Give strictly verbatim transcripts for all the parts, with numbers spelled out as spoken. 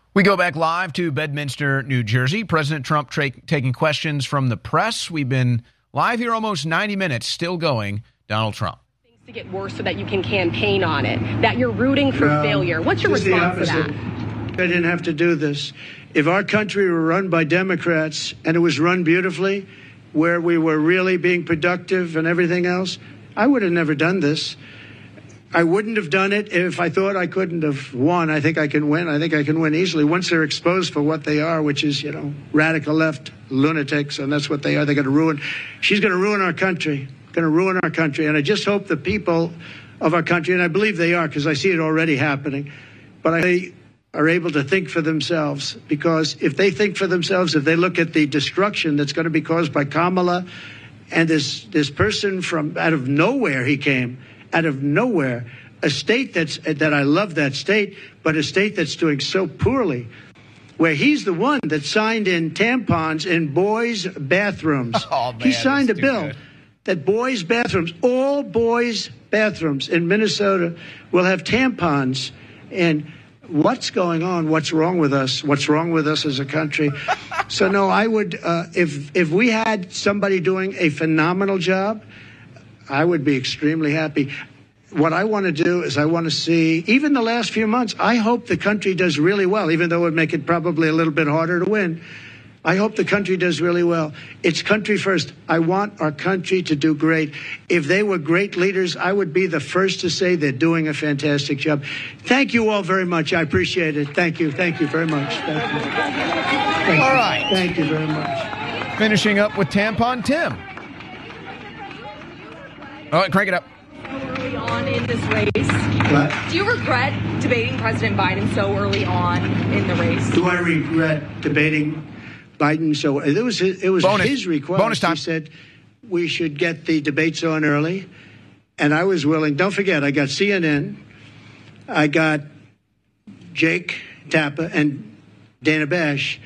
We go back live to Bedminster, New Jersey. President Trump tra- taking questions from the press. We've been live here almost ninety minutes, still going. Donald Trump. Things to get worse so that you can campaign on it, that you're rooting for no, failure. What's your response to that? I didn't have to do this. If our country were run by Democrats and it was run beautifully, where we were really being productive and everything else, I would have never done this. I wouldn't have done it if I thought I couldn't have won. I think I can win. I think I can win easily once they're exposed for what they are, which is, you know, radical left lunatics, and that's what they are. They're going to ruin. She's going to ruin our country, going to ruin our country. And I just hope the people of our country, and I believe they are because I see it already happening, but I are able to think for themselves, because if they think for themselves, if they look at the destruction that's going to be caused by Kamala and this this person from out of nowhere, he came out of nowhere, a state that's that I love that state, but a state that's doing so poorly, where he's the one that signed in tampons in boys' bathrooms. Oh, man, he signed a bill good. that boys' bathrooms, all boys' bathrooms in Minnesota will have tampons. And what's going on? What's wrong with us? What's wrong with us as a country? So, no, I would, uh, if if we had somebody doing a phenomenal job, I would be extremely happy. What I want to do is I want to see, even the last few months, I hope the country does really well, even though it would make it probably a little bit harder to win. I hope the country does really well. It's country first. I want our country to do great. If they were great leaders, I would be the first to say they're doing a fantastic job. Thank you all very much. I appreciate it. Thank you. Thank you very much. Thank you. Thank all you. right. Thank you very much. Finishing up with Tampon Tim. All right, crank it up. So early on in this race, What? do you regret debating President Biden so early on in the race? Do I regret debating Biden? So it was his, it was Bonus. his request. Bonus time. He said we should get the debates on early, and I was willing. Don't forget, I got C N N, I got Jake Tapper and Dana Bash.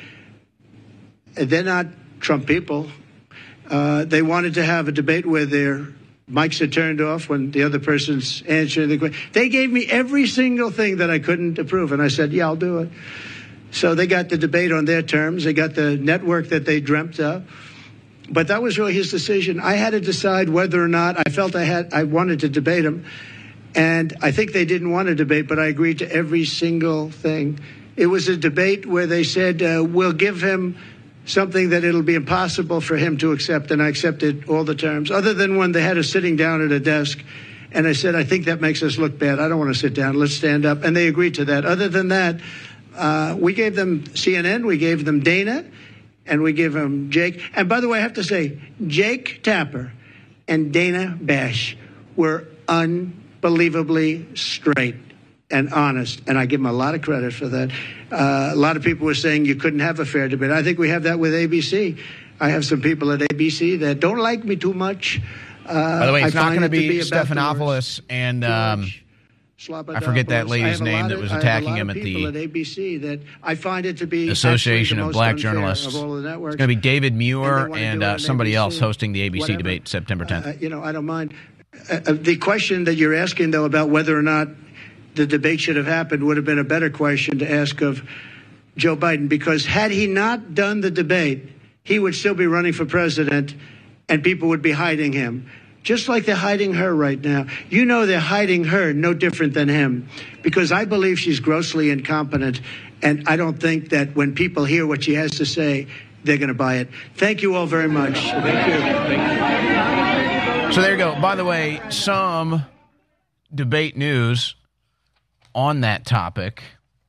They're not Trump people. Uh, they wanted to have a debate where their mics are turned off when the other person's answering the question. They gave me every single thing that I couldn't approve, and I said, yeah, I'll do it. So they got the debate on their terms. They got the network that they dreamt of. But that was really his decision. I had to decide whether or not I felt I had I wanted to debate him. And I think they didn't want to debate, but I agreed to every single thing. It was a debate where they said, uh, we'll give him something that it'll be impossible for him to accept, and I accepted all the terms, other than when they had us sitting down at a desk, and I said, I think that makes us look bad. I don't want to sit down. Let's stand up. And they agreed to that. Other than that, uh, we gave them C N N, we gave them Dana, and we gave them Jake. And by the way, I have to say, Jake Tapper and Dana Bash were unbelievably straight and honest, and I give them a lot of credit for that. Uh, a lot of people were saying you couldn't have a fair debate. I think we have that with A B C. I have some people at A B C that don't like me too much. Uh, By the way, it's I not find going to it be be about the Stephanopoulos words. and um, George I forget that Slobodanopoulos. lady's I have a name lot that of- was I have attacking a lot him of at people the at A B C that I find it to be Association actually the of most Black unfair Journalists. of all the networks. It's going to be David Muir And they wanna and do it uh, on somebody A B C, else hosting the A B C whatever. debate September tenth. Uh, you know, I don't mind. Uh, uh, the question that you're asking, though, about whether or not the debate should have happened would have been a better question to ask of Joe Biden, because had he not done the debate, he would still be running for president and people would be hiding him, just like they're hiding her right now. You know, they're hiding her no different than him, because I believe she's grossly incompetent. And I don't think that when people hear what she has to say, they're going to buy it. Thank you all very much. Thank you. Thank you. So there you go. By the way, some debate news on that topic.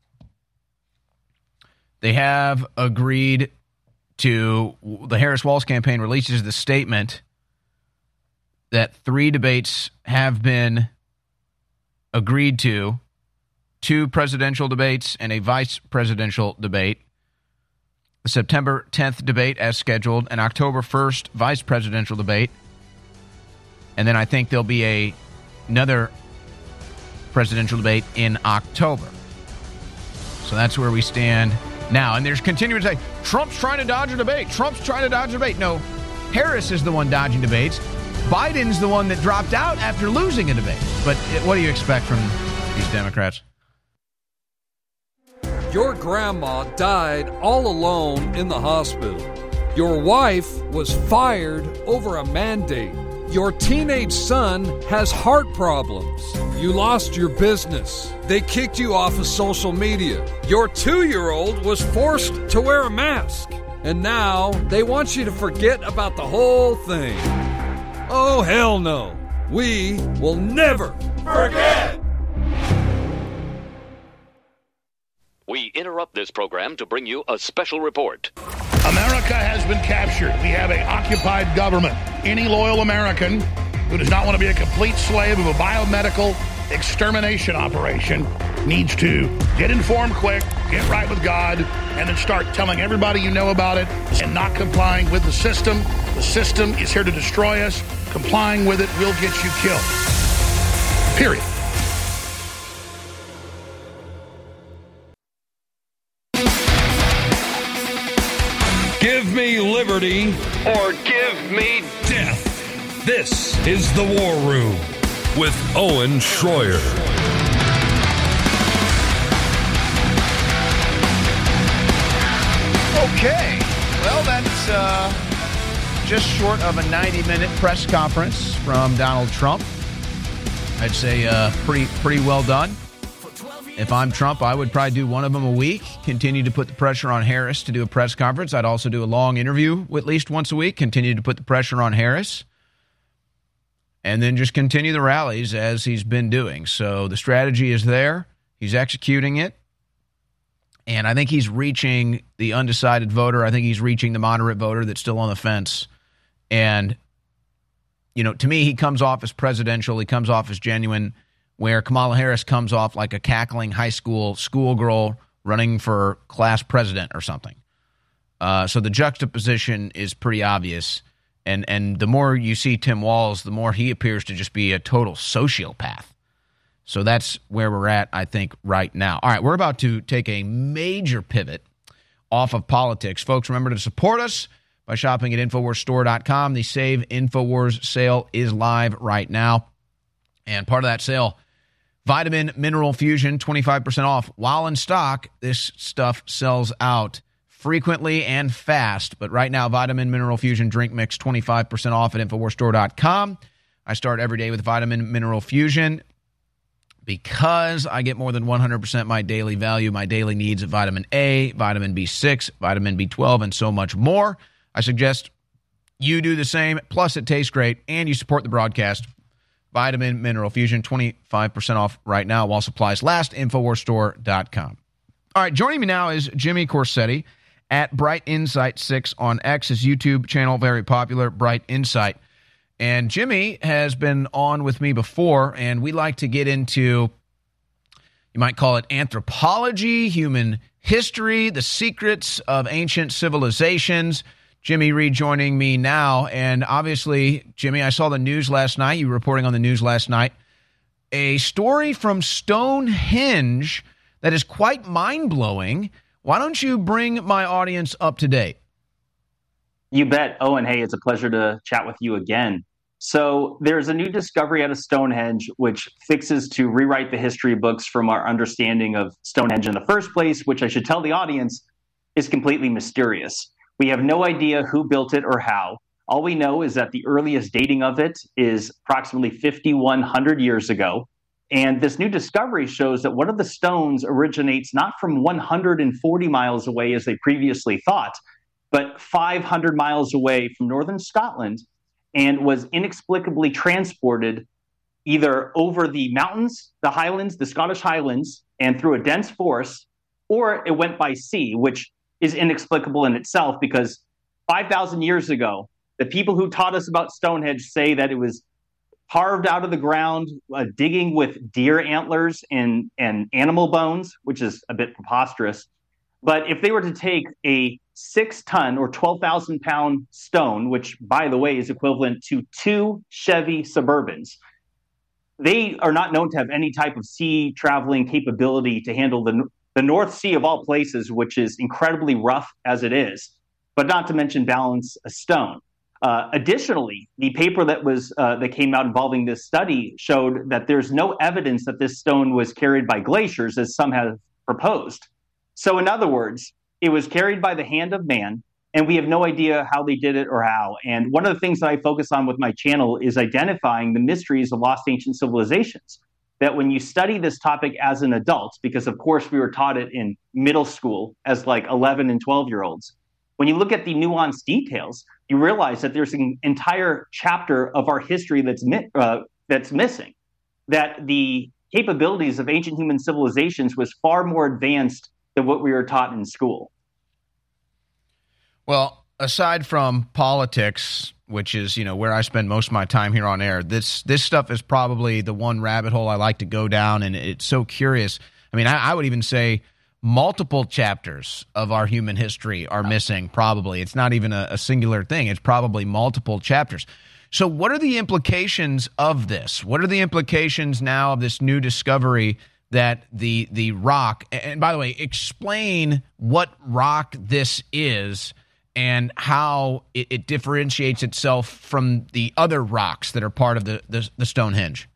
They have agreed to, the Harris-Walz campaign releases the statement that three debates have been agreed to, two presidential debates and a vice presidential debate. The September tenth debate as scheduled, an October first vice presidential debate, and then I think there'll be a another presidential debate in October. So that's where we stand now. And there's continuing to say, Trump's trying to dodge a debate. Trump's trying to dodge a debate. No, Harris is the one dodging debates. Biden's the one that dropped out after losing a debate. But what do you expect from these Democrats? Your grandma died all alone in the hospital. Your wife was fired over a mandate. Your teenage son has heart problems. You lost your business. They kicked you off of social media. Your two-year-old was forced to wear a mask. And now they want you to forget about the whole thing. Oh, hell no. We will never forget. We interrupt this program to bring you a special report. America has been captured. We have an occupied government. Any loyal American who does not want to be a complete slave of a biomedical extermination operation needs to get informed quick, get right with God, and then start telling everybody you know about it and not complying with the system. The system is here to destroy us. Complying with it will get you killed. Period. Give me liberty Or give me death. This is The War Room with Owen Schroyer. Okay. Well, that's uh, just short of a ninety-minute press conference from Donald Trump. I'd say uh, pretty pretty well done. If I'm Trump, I would probably do one of them a week, continue to put the pressure on Harris to do a press conference. I'd also do a long interview at least once a week, continue to put the pressure on Harris, and then just continue the rallies as he's been doing. So the strategy is there. He's executing it. And I think he's reaching the undecided voter. I think he's reaching the moderate voter that's still on the fence. And, you know, to me, he comes off as presidential. He comes off as genuine, where Kamala Harris comes off like a cackling high school schoolgirl running for class president or something. Uh, so the juxtaposition is pretty obvious. And and the more you see Tim Walz, the more he appears to just be a total sociopath. So that's where we're at, I think, right now. All right, we're about to take a major pivot off of politics. Folks, remember to support us by shopping at Infowars Store dot com. The Save Infowars sale is live right now. And part of that sale, Vitamin Mineral Fusion, twenty-five percent off. While in stock, this stuff sells out frequently and fast. But right now, Vitamin Mineral Fusion Drink Mix, twenty-five percent off at Infowars Store dot com. I start every day with Vitamin Mineral Fusion because I get more than one hundred percent my daily value, my daily needs of vitamin A, vitamin B six, vitamin B twelve, and so much more. I suggest you do the same. Plus, it tastes great, and you support the broadcast. Vitamin Mineral Fusion, twenty-five percent off right now while supplies last, Infowars Store dot com. All right, joining me now is Jimmy Corsetti at Bright Insight six on X, his YouTube channel, very popular, Bright Insight. And Jimmy has been on with me before, and we like to get into, you might call it anthropology, human history, the secrets of ancient civilizations. Jimmy rejoining me now, and obviously, Jimmy, I saw the news last night. You were reporting on the news last night. A story from Stonehenge that is quite mind-blowing. Why don't you bring my audience up to date? You bet. Owen, hey, it's a pleasure to chat with you again. So there's a new discovery out of Stonehenge, which fixes to rewrite the history books from our understanding of Stonehenge in the first place, which I should tell the audience is completely mysterious. We have no idea who built it or how. All we know is that the earliest dating of it is approximately fifty-one hundred years ago. And this new discovery shows that one of the stones originates not from one hundred forty miles away, as they previously thought, but five hundred miles away from northern Scotland, and was inexplicably transported either over the mountains, the highlands, the Scottish Highlands, and through a dense forest, or it went by sea, which is inexplicable in itself because five thousand years ago, the people who taught us about Stonehenge say that it was carved out of the ground, uh, digging with deer antlers and, and animal bones, which is a bit preposterous. But if they were to take a six-ton or twelve thousand pound stone, which, by the way, is equivalent to two Chevy Suburbans, they are not known to have any type of sea traveling capability to handle the the North Sea of all places, which is incredibly rough as it is, but not to mention balance a stone. Uh, additionally, the paper that was uh, that came out involving this study showed that there's no evidence that this stone was carried by glaciers, as some have proposed. So in other words, it was carried by the hand of man, and we have no idea how they did it or how. And one of the things that I focus on with my channel is identifying the mysteries of lost ancient civilizations. That when you study this topic as an adult, because of course we were taught it in middle school as like eleven and twelve year olds, when you look at the nuanced details, you realize that there's an entire chapter of our history that's mi- uh, that's missing. That the capabilities of ancient human civilizations was far more advanced than what we were taught in school. Well, aside from politics, which is, you know, where I spend most of my time here on air, this this stuff is probably the one rabbit hole I like to go down, and it's so curious. I mean, I, I would even say multiple chapters of our human history are missing, probably. It's not even a, a singular thing. It's probably multiple chapters. So what are the implications of this? What are the implications now of this new discovery that the the rock, and by the way, explain what rock this is and how it, it differentiates itself from the other rocks that are part of the, the, the Stonehenge.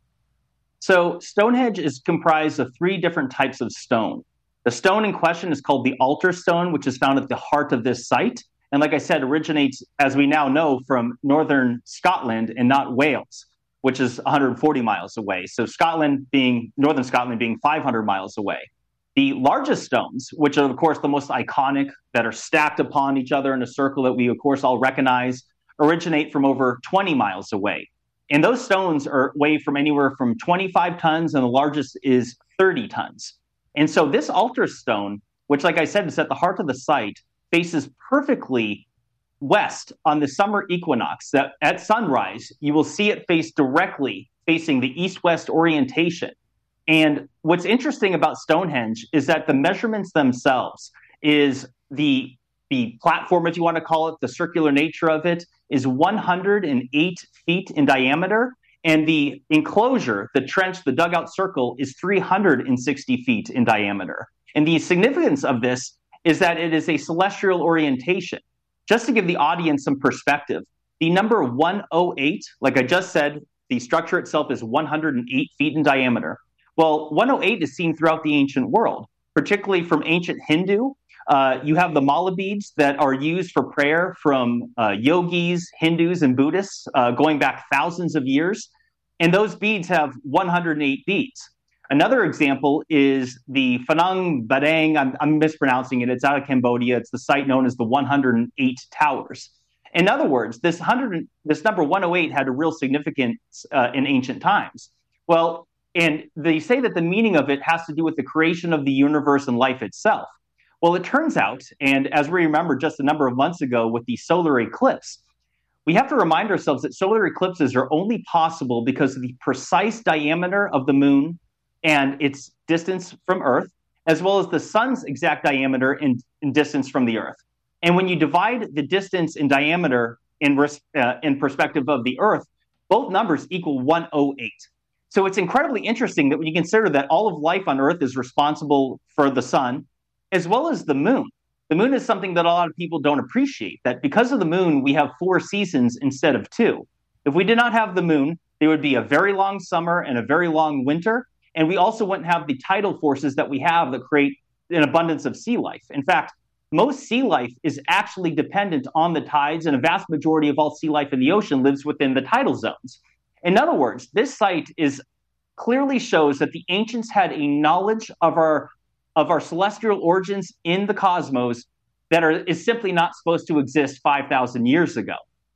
So Stonehenge is comprised of three different types of stone. The stone in question is called the altar stone, which is found at the heart of this site. And like I said, originates, as we now know, from northern Scotland and not Wales, which is one hundred forty miles away. So Scotland being, northern Scotland being five hundred miles away. The largest stones, which are, of course, the most iconic, that are stacked upon each other in a circle that we, of course, all recognize, originate from over twenty miles away. And those stones are weigh from anywhere from twenty-five tons, and the largest is thirty tons. And so this altar stone, which, like I said, is at the heart of the site, faces perfectly west on the summer equinox. That at sunrise, you will see it face directly facing the east-west orientation. And what's interesting about Stonehenge is that the measurements themselves is the the platform, if you want to call it, the circular nature of it, is one hundred eight feet in diameter. And the enclosure, the trench, the dugout circle, is three hundred sixty feet in diameter. And the significance of this is that it is a celestial orientation. Just to give the audience some perspective, the number one oh eight, like I just said, the structure itself is one hundred eight feet in diameter. Well, one oh eight is seen throughout the ancient world, particularly from ancient Hindu. Uh, you have the mala beads that are used for prayer from uh, yogis, Hindus, and Buddhists uh, going back thousands of years. And those beads have one hundred eight beads. Another example is the Phanang Badang. I'm, I'm mispronouncing it. It's out of Cambodia. It's the site known as the one hundred eight Towers. In other words, this, one hundred, this number one oh eight had a real significance uh, in ancient times. Well, and they say that the meaning of it has to do with the creation of the universe and life itself. Well, it turns out, and as we remember just a number of months ago with the solar eclipse, we have to remind ourselves that solar eclipses are only possible because of the precise diameter of the moon and its distance from Earth, as well as the sun's exact diameter and, and distance from the Earth. And when you divide the distance in diameter in, uh, in perspective of the Earth, both numbers equal one oh eight. So it's incredibly interesting that when you consider that all of life on Earth is responsible for the sun, as well as the moon. The moon is something that a lot of people don't appreciate, that because of the moon, we have four seasons instead of two. If we did not have the moon, there would be a very long summer and a very long winter, and we also wouldn't have the tidal forces that we have that create an abundance of sea life. In fact, most sea life is actually dependent on the tides, and a vast majority of all sea life in the ocean lives within the tidal zones. In other words, this site is clearly shows that the ancients had a knowledge of our of our celestial origins in the cosmos that are is simply not supposed to exist five thousand years ago.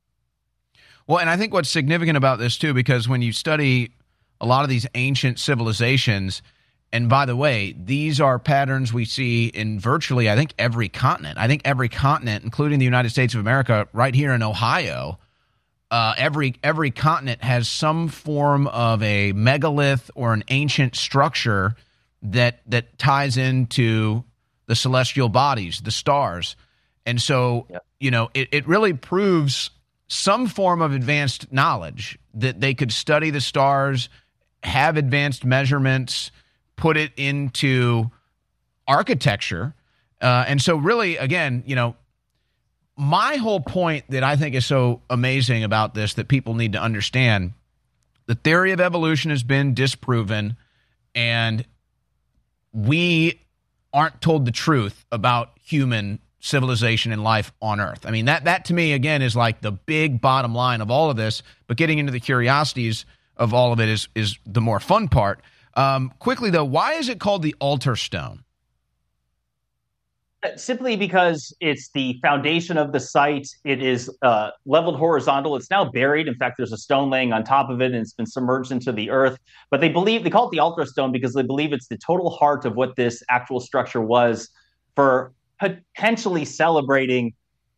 Well, and I think what's significant about this, too, because when you study a lot of these ancient civilizations, and by the way, these are patterns we see in virtually, I think, every continent. I think every continent, including the United States of America, right here in Ohio, uh, every every continent has some form of a megalith or an ancient structure that that ties into the celestial bodies, the stars. And so, yep. you know, it, it really proves some form of advanced knowledge that they could study the stars, have advanced measurements, put it into architecture. Uh, and so really, again, you know, my whole point that I think is so amazing about this that people need to understand, the theory of evolution has been disproven, and we aren't told the truth about human civilization and life on Earth. I mean, that that to me, again, is like the big bottom line of all of this, but getting into the curiosities of all of it is, is the more fun part. Um, quickly, though, why is it called the altar stone? Simply because it's the foundation of the site. It is uh, leveled horizontal. It's now buried. In fact, there's a stone laying on top of it, and it's been submerged into the earth. But they believe, they call it the altar stone because they believe it's the total heart of what this actual structure was for potentially celebrating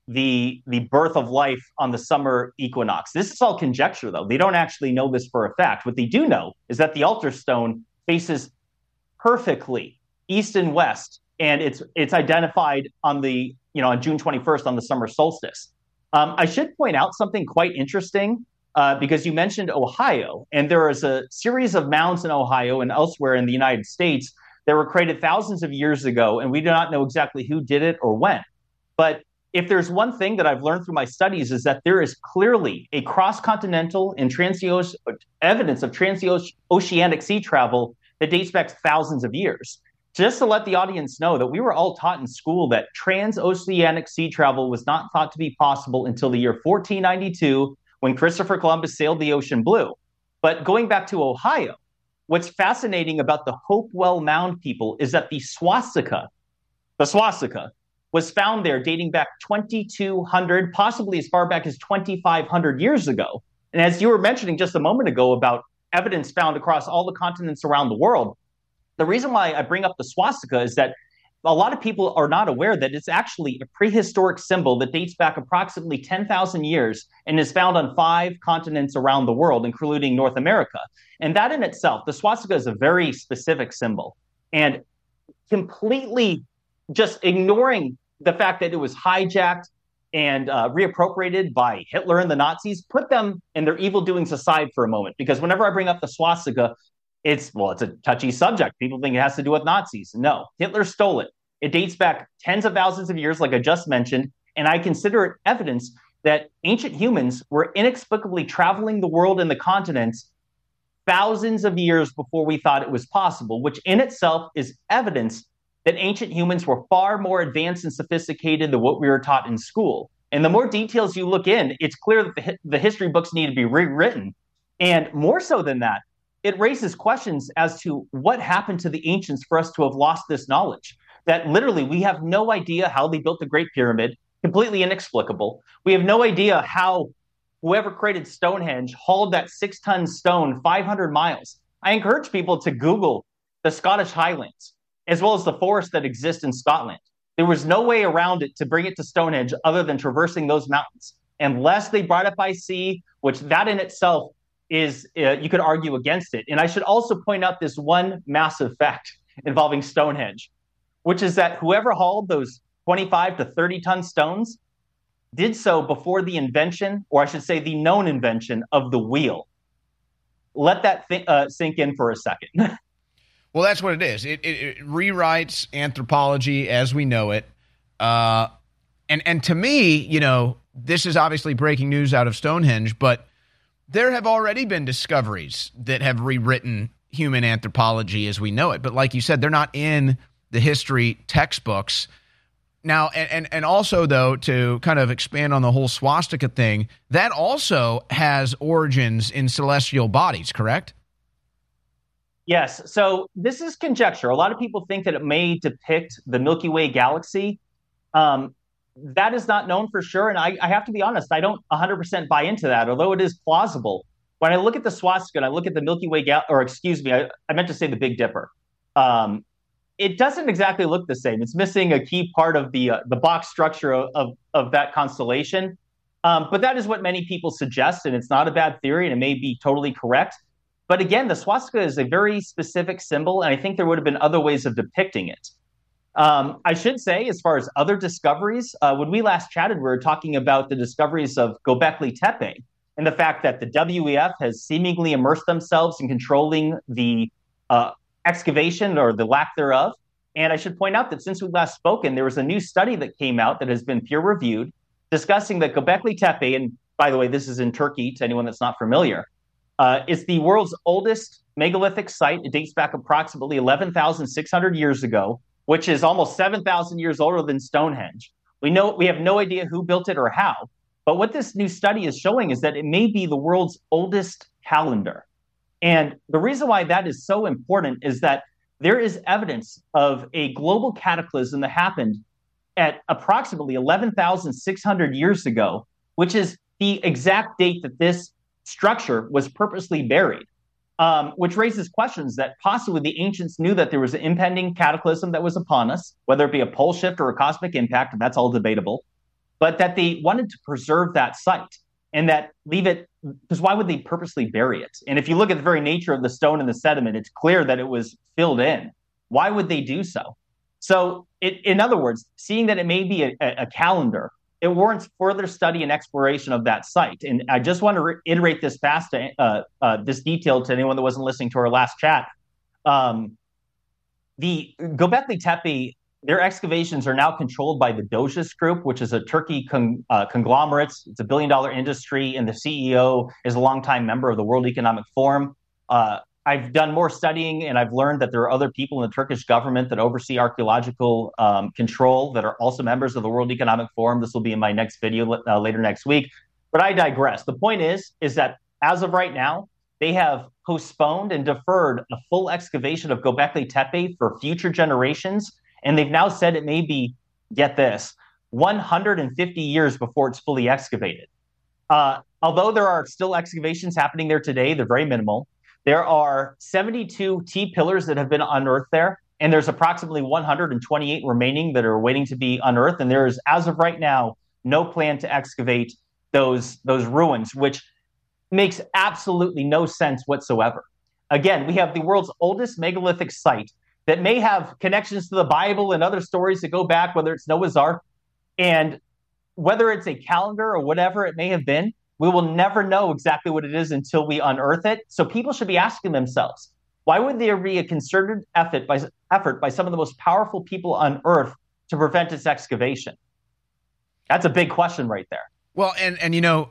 the the birth of life on the summer equinox. This is all conjecture, though. They don't actually know this for a fact. What they do know is that the altar stone faces perfectly east and west, and it's it's identified on the you know on June twenty-first on the summer solstice. Um, I should point out something quite interesting uh, because you mentioned Ohio, and there is a series of mounds in Ohio and elsewhere in the United States that were created thousands of years ago, and we do not know exactly who did it or when. But if there's one thing that I've learned through my studies is that there is clearly a cross-continental and transoceanic evidence of transoceanic sea travel that dates back thousands of years. Just to let the audience know that we were all taught in school that transoceanic sea travel was not thought to be possible until the year fourteen ninety-two, when Christopher Columbus sailed the ocean blue. But going back to Ohio, what's fascinating about the Hopewell Mound people is that the swastika, the swastika, was found there dating back twenty-two hundred, possibly as far back as twenty-five hundred years ago. And as you were mentioning just a moment ago about evidence found across all the continents around the world, the reason why I bring up the swastika is that a lot of people are not aware that it's actually a prehistoric symbol that dates back approximately ten thousand years and is found on five continents around the world, including North America. And that in itself, the swastika is a very specific symbol. And completely just ignoring the fact that it was hijacked and uh, reappropriated by Hitler and the Nazis, put them and their evil doings aside for a moment. Because whenever I bring up the swastika, it's, well, it's a touchy subject. People think it has to do with Nazis. No, Hitler stole it. It dates back tens of thousands of years, like I just mentioned, and I consider it evidence that ancient humans were inexplicably traveling the world and the continents thousands of years before we thought it was possible, which in itself is evidence that ancient humans were far more advanced and sophisticated than what we were taught in school. And the more details you look in, it's clear that the, the history books need to be rewritten. And more so than that, it raises questions as to what happened to the ancients for us to have lost this knowledge. That literally we have no idea how they built the Great Pyramid, completely inexplicable. We have no idea how whoever created Stonehenge hauled that six-ton stone five hundred miles. I encourage people to Google the Scottish Highlands, as well as the forests that exist in Scotland. There was no way around it to bring it to Stonehenge other than traversing those mountains, unless they brought it by sea, which that in itself is, uh, you could argue against it. And I should also point out this one massive fact involving Stonehenge, which is that whoever hauled those twenty-five to thirty ton stones did so before the invention, or I should say the known invention, of the wheel. Let that th- uh, sink in for a second. Well, that's what it is. It, it, it rewrites anthropology as we know it. Uh, and, and to me, you know, this is obviously breaking news out of Stonehenge, but there have already been discoveries that have rewritten human anthropology as we know it. But like you said, they're not in the history textbooks. Now, and, and, and also, though, to kind of expand on the whole swastika thing, that also has origins in celestial bodies, correct? Yes. So this is conjecture. A lot of people think that it may depict the Milky Way galaxy. Um, that is not known for sure. And I, I have to be honest, I don't one hundred percent buy into that, although it is plausible. When I look at the swastika and I look at the Milky Way, gal- or excuse me, I, I meant to say the Big Dipper. Um, it doesn't exactly look the same. It's missing a key part of the uh, the box structure of, of, of that constellation. Um, but that is what many people suggest, and it's not a bad theory, and it may be totally correct. But again, the swastika is a very specific symbol, and I think there would have been other ways of depicting it. Um, I should say, as far as other discoveries, uh, when we last chatted, we were talking about the discoveries of Göbekli Tepe and the fact that the W E F has seemingly immersed themselves in controlling the uh, excavation or the lack thereof. And I should point out that since we last spoken, there was a new study that came out that has been peer-reviewed discussing that Göbekli Tepe, and by the way, this is in Turkey, to anyone that's not familiar, Uh, it's the world's oldest megalithic site. It dates back approximately eleven thousand six hundred years ago. which is almost seven thousand years older than Stonehenge. We know we have no idea who built it or how, but what this new study is showing is that it may be the world's oldest calendar. And the reason why that is so important is that there is evidence of a global cataclysm that happened at approximately eleven thousand six hundred years ago, which is the exact date that this structure was purposely buried, um, which raises questions that possibly the ancients knew that there was an impending cataclysm that was upon us, whether it be a pole shift or a cosmic impact, and that's all debatable, but that they wanted to preserve that site and that leave it, because why would they purposely bury it? And if you look at the very nature of the stone and the sediment, it's clear that it was filled in. Why would they do so? So it, in other words, seeing that it may be a, a calendar, it warrants further study and exploration of that site. And I just want to reiterate this fast, uh, uh, this detail to anyone that wasn't listening to our last chat. Um, the Göbekli Tepe, their excavations are now controlled by the Doges Group, which is a Turkey con- uh, conglomerate. It's a billion dollar industry, and the C E O is a longtime member of the World Economic Forum. Uh, I've done more studying, and I've learned that there are other people in the Turkish government that oversee archaeological um, control that are also members of the World Economic Forum. This will be in my next video uh, later next week. But I digress. The point is, is that as of right now, they have postponed and deferred a full excavation of Göbekli Tepe for future generations. And they've now said it may be, get this, one hundred fifty years before it's fully excavated. Uh, although there are still excavations happening there today, they're very minimal. There are seventy-two T-pillars that have been unearthed there, and there's approximately one hundred twenty-eight remaining that are waiting to be unearthed. And there is, as of right now, no plan to excavate those, those ruins, which makes absolutely no sense whatsoever. Again, we have the world's oldest megalithic site that may have connections to the Bible and other stories that go back, whether it's Noah's Ark, and whether it's a calendar or whatever it may have been. We will never know exactly what it is until we unearth it. So people should be asking themselves, why would there be a concerted effort by, effort by some of the most powerful people on Earth to prevent its excavation? That's a big question right there. Well, and, and you know,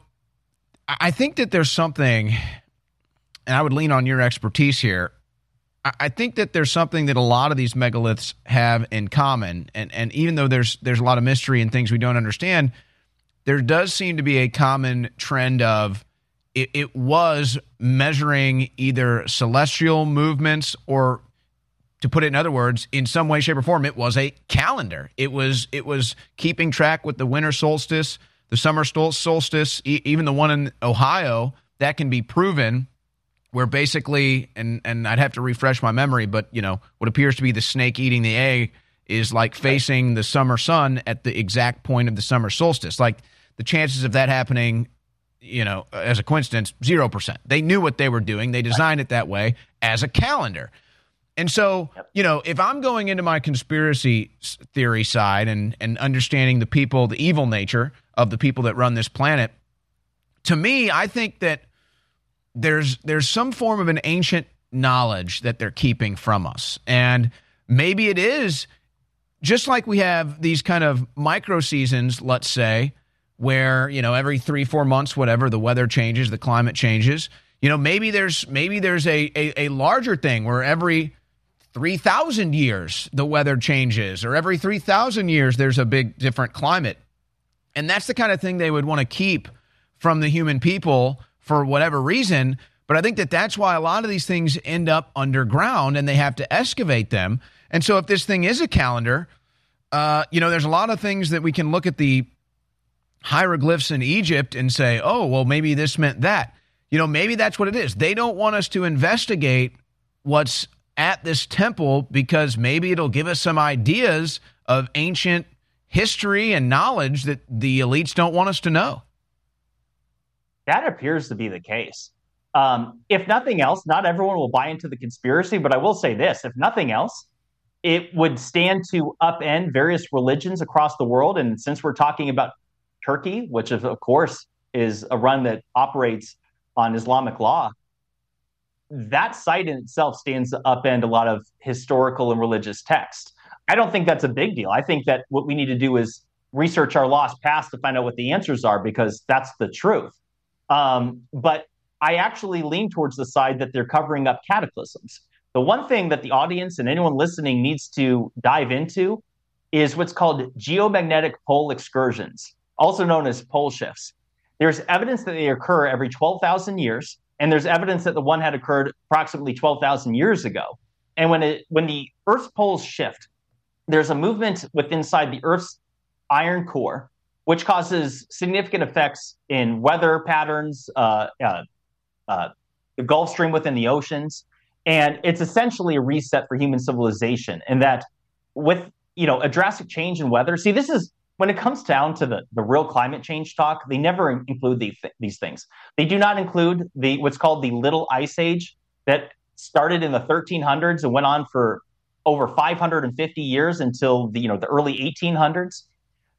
I think that there's something, and I would lean on your expertise here, I think that there's something that a lot of these megaliths have in common. And, and even though there's there's a lot of mystery and things we don't understand, there does seem to be a common trend of it, it was measuring either celestial movements or, to put it in other words, in some way, shape, or form, it was a calendar. It was it was keeping track with the winter solstice, the summer solstice, e- even the one in Ohio, that can be proven, where basically, and, and I'd have to refresh my memory, but, you know, what appears to be the snake eating the egg is like facing the summer sun at the exact point of the summer solstice. Like, the chances of that happening, you know, as a coincidence, zero percent. They knew what they were doing. They designed it that way as a calendar. And so, you know, if I'm going into my conspiracy theory side and, and understanding the people, the evil nature of the people that run this planet, to me, I think that there's there's some form of an ancient knowledge that they're keeping from us. And maybe it is just like we have these kind of micro seasons, let's say, where, you know, every three, four months, whatever, the weather changes, the climate changes. You know, maybe there's maybe there's a, a, a larger thing where every three thousand years the weather changes, or every three thousand years there's a big different climate. And that's the kind of thing they would want to keep from the human people for whatever reason. But I think that that's why a lot of these things end up underground and they have to excavate them. And so if this thing is a calendar, uh, you know, there's a lot of things that we can look at the hieroglyphs in Egypt and say, oh, well, maybe this meant that. You know, maybe that's what it is. They don't want us to investigate what's at this temple because maybe it'll give us some ideas of ancient history and knowledge that the elites don't want us to know. That appears to be the case. Um, if nothing else, not everyone will buy into the conspiracy, but I will say this, if nothing else, it would stand to upend various religions across the world. And since we're talking about Turkey, which of course is a run that operates on Islamic law, that site in itself stands to upend a lot of historical and religious texts. I don't think that's a big deal. I think that what we need to do is research our lost past to find out what the answers are, because that's the truth. Um, but I actually lean towards the side that they're covering up cataclysms. The one thing that the audience and anyone listening needs to dive into is what's called geomagnetic pole excursions, also known as pole shifts. There's evidence that they occur every twelve thousand years, and there's evidence that the one had occurred approximately twelve thousand years ago. And when it when the Earth's poles shift, there's a movement within inside the Earth's iron core, which causes significant effects in weather patterns, uh, uh, uh, the Gulf Stream within the oceans. And it's essentially a reset for human civilization. And that with, you know, a drastic change in weather, see, this is, when it comes down to the, the real climate change talk, they never include the, these things. They do not include the what's called the Little Ice Age that started in the thirteen hundreds and went on for over five hundred fifty years until the, you know, the early eighteen hundreds.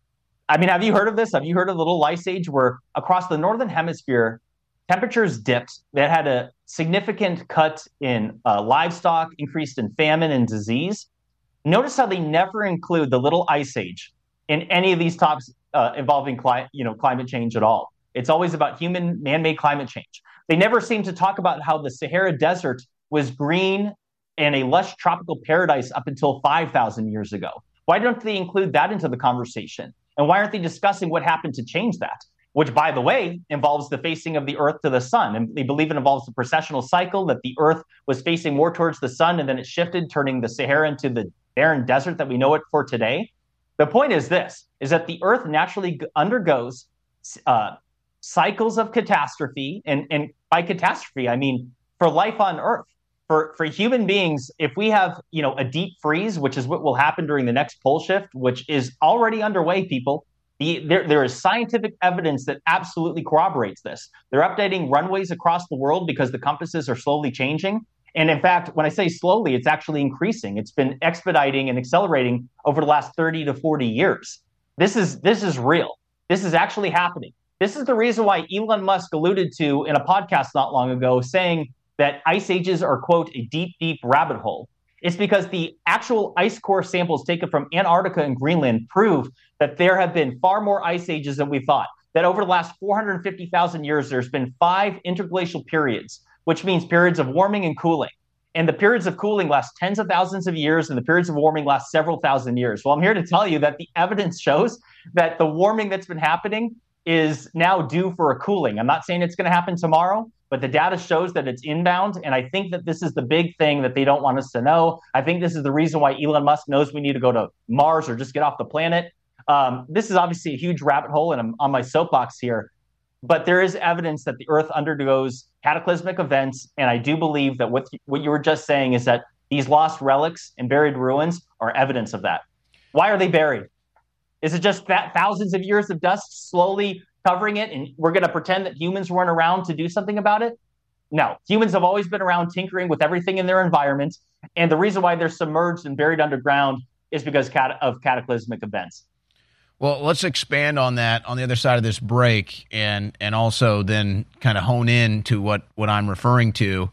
I mean, have you heard of this? Have you heard of the Little Ice Age, where across the northern hemisphere, temperatures dipped, that had a significant cut in uh, livestock, increased in famine and disease? Notice how they never include the Little Ice Age in any of these topics uh, involving cli- you know, climate change at all. It's always about human man-made climate change. They never seem to talk about how the Sahara Desert was green and a lush tropical paradise up until five thousand years ago. Why don't they include that into the conversation? And why aren't they discussing what happened to change that? Which, by the way, involves the facing of the Earth to the sun. And they believe it involves the precessional cycle, that the Earth was facing more towards the sun and then it shifted, turning the Sahara into the barren desert that we know it for today. The point is this, is that the Earth naturally undergoes uh, cycles of catastrophe. And, and by catastrophe, I mean for life on Earth. For, for human beings, if we have, you know, a deep freeze, which is what will happen during the next pole shift, which is already underway, people, the, there, there is scientific evidence that absolutely corroborates this. They're updating runways across the world because the compasses are slowly changing. And in fact, when I say slowly, it's actually increasing. It's been expediting and accelerating over the last thirty to forty years. This is, this is real. This is actually happening. This is the reason why Elon Musk alluded to in a podcast not long ago, saying that ice ages are, quote, a deep, deep rabbit hole. It's because the actual ice core samples taken from Antarctica and Greenland prove that there have been far more ice ages than we thought. That over the last four hundred fifty thousand years, there's been five interglacial periods, which means periods of warming and cooling. And the periods of cooling last tens of thousands of years, and the periods of warming last several thousand years. Well, I'm here to tell you that the evidence shows that the warming that's been happening is now due for a cooling. I'm not saying it's going to happen tomorrow, but the data shows that it's inbound. And I think that this is the big thing that they don't want us to know. I think this is the reason why Elon Musk knows we need to go to Mars or just get off the planet. Um, this is obviously a huge rabbit hole, and I'm on my soapbox here. But there is evidence that the Earth undergoes cataclysmic events. And I do believe that what, what you were just saying is that these lost relics and buried ruins are evidence of that. Why are they buried? Is it just that thousands of years of dust slowly covering it, and we're going to pretend that humans weren't around to do something about it? No, humans have always been around tinkering with everything in their environment. And the reason why they're submerged and buried underground is because of cataclysmic events. Well, let's expand on that on the other side of this break, and and also then kind of hone in to what, what I'm referring to,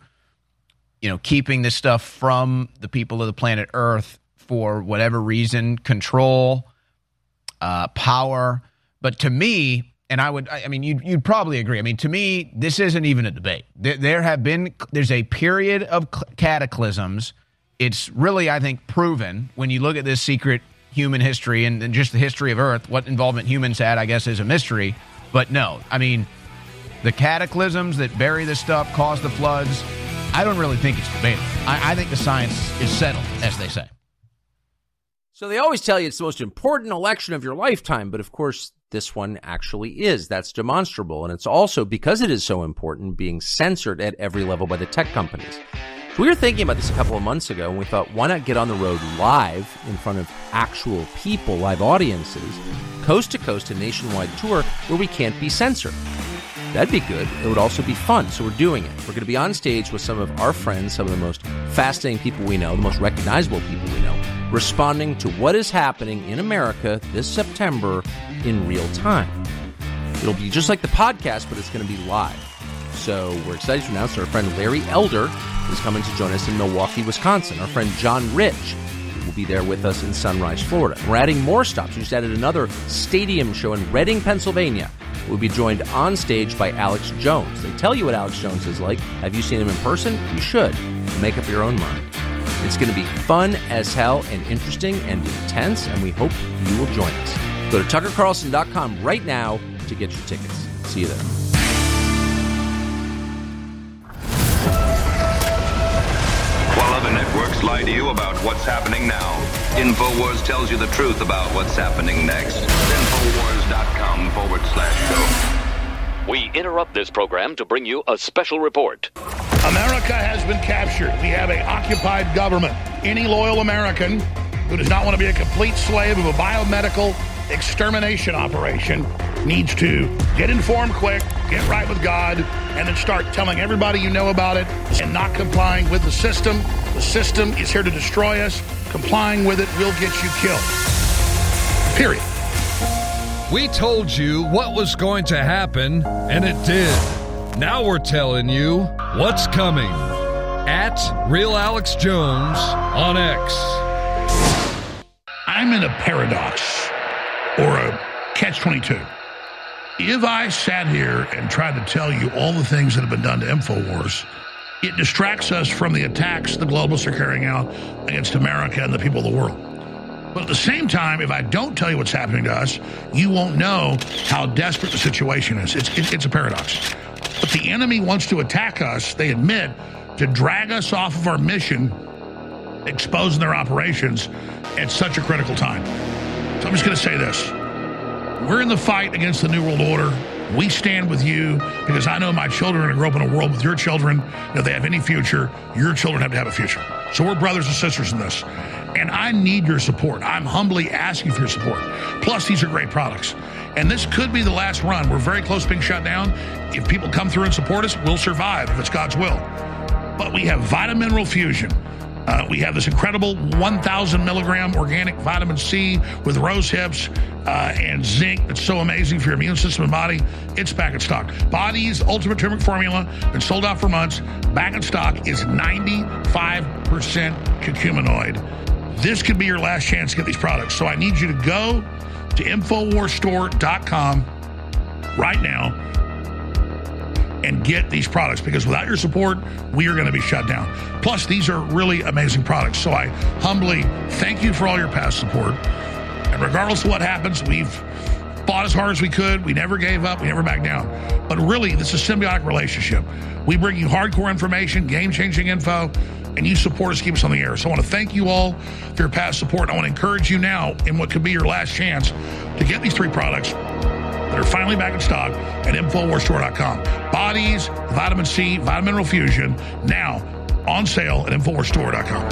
you know, keeping this stuff from the people of the planet Earth for whatever reason, control, uh, power. But to me, and I would, I mean, you'd, you'd probably agree. I mean, to me, this isn't even a debate. There, there have been, there's a period of cataclysms. It's really, I think, proven when you look at this secret human history and, and just the history of Earth, what involvement humans had, I guess, is a mystery. But no, I mean, the cataclysms that bury this stuff, cause the floods, I don't really think it's debatable. I, I think the science is settled, as they say. So they always tell you it's the most important election of your lifetime, but of course this one actually is. That's demonstrable, and it's also, because it is so important, being censored at every level by the tech companies. So we were thinking about this a couple of months ago, and we thought, why not get on the road live in front of actual people, live audiences, coast to coast, a nationwide tour where we can't be censored. That'd be good. It would also be fun, so we're doing it. We're going to be on stage with some of our friends, some of the most fascinating people we know, the most recognizable people we know, responding to what is happening in America this September in real time. It'll be just like the podcast, but it's going to be live. So we're excited to announce that our friend Larry Elder is coming to join us in Milwaukee, Wisconsin. Our friend John Rich will be there with us in Sunrise, Florida. We're adding more stops. We just added another stadium show in Reading, Pennsylvania. We'll be joined on stage by Alex Jones. They tell you what Alex Jones is like. Have you seen him in person? You should. Make up your own mind. It's going to be fun as hell and interesting and intense, and we hope you will join us. Go to tucker carlson dot com right now to get your tickets. See you there. While other networks lie to you about what's happening now, InfoWars tells you the truth about what's happening next. InfoWars.com forward slash show. We interrupt this program to bring you a special report. America has been captured. We have an occupied government. Any loyal American who does not want to be a complete slave of a biomedical extermination operation needs to get informed quick, get right with God, and then start telling everybody you know about it and not complying with the system. The system is here to destroy us. Complying with it will get you killed. Period. We told you what was going to happen, and it did. Now we're telling you what's coming. At Real Alex Jones on X. I'm in a paradox or a catch twenty-two. If I sat here and tried to tell you all the things that have been done to InfoWars, it distracts us from the attacks the globalists are carrying out against America and the people of the world. But at the same time, if I don't tell you what's happening to us, you won't know how desperate the situation is. It's, it, it's a paradox. But the enemy wants to attack us, they admit, to drag us off of our mission, exposing their operations at such a critical time. So I'm just going to say this. We're in the fight against the New World Order. We stand with you because I know my children are going to grow up in a world with your children. And if they have any future, your children have to have a future. So we're brothers and sisters in this. And I need your support. I'm humbly asking for your support. Plus, these are great products. And this could be the last run. We're very close to being shut down. If people come through and support us, we'll survive if it's God's will. But we have Vitamin Mineral Fusion. Uh, we have this incredible one thousand milligram organic vitamin C with rose hips uh, and zinc that's so amazing for your immune system and body. It's back in stock. Body's Ultimate Turmeric Formula, been sold out for months. Back in stock is ninety-five percent curcuminoid. This could be your last chance to get these products. So I need you to go to infowars store dot com right now and get these products, because without your support, we are going to be shut down. Plus, these are really amazing products. So I humbly thank you for all your past support. And regardless of what happens, we've fought as hard as we could. We never gave up. We never backed down. But really, this is a symbiotic relationship. We bring you hardcore information, game-changing info, and you support us, keep us on the air. So I want to thank you all for your past support. I want to encourage you now in what could be your last chance to get these three products that are finally back in stock at infowars store dot com. Bodies, Vitamin C, Vitamin Mineral Fusion, now on sale at infowars store dot com.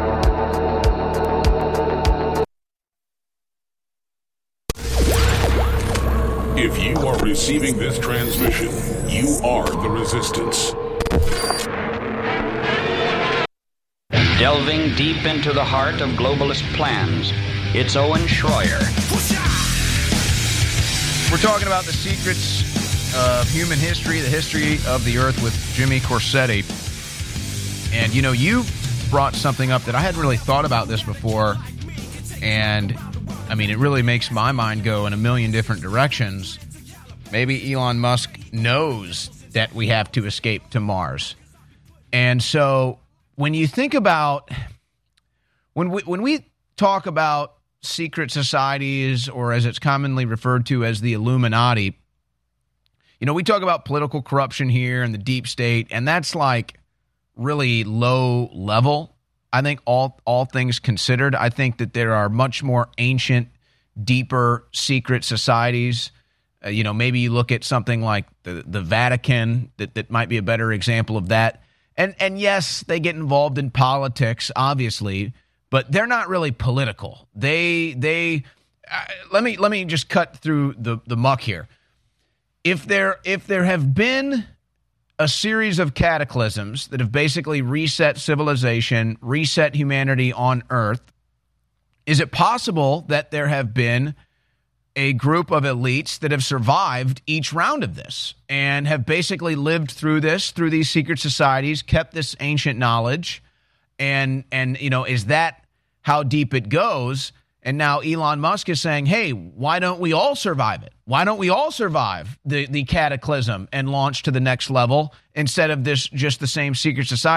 If you are receiving this transmission, you are the resistance. Delving deep into the heart of globalist plans, it's Owen Schroyer. We're talking about the secrets of human history, the history of the earth with Jimmy Corsetti. And, you know, you brought something up that I hadn't really thought about this before. And, I mean, it really makes my mind go in a million different directions. Maybe Elon Musk knows that we have to escape to Mars. And so when you think about, when we, when we talk about secret societies, or as it's commonly referred to as the Illuminati, you know, we talk about political corruption here and the deep state, and that's like really low level. I think all all things considered, I think that there are much more ancient, deeper secret societies. Uh, you know, maybe you look at something like the, the Vatican, that, that might be a better example of that. And and yes, they get involved in politics, obviously, but they're not really political. They they uh, let me let me just cut through the, the muck here. If there if there have been a series of cataclysms that have basically reset civilization, reset humanity on Earth, is it possible that there have been a group of elites that have survived each round of this and have basically lived through this, through these secret societies, kept this ancient knowledge, and, and you know, is that how deep it goes? And now Elon Musk is saying, hey, why don't we all survive it? Why don't we all survive the, the cataclysm and launch to the next level instead of this just the same secret societies?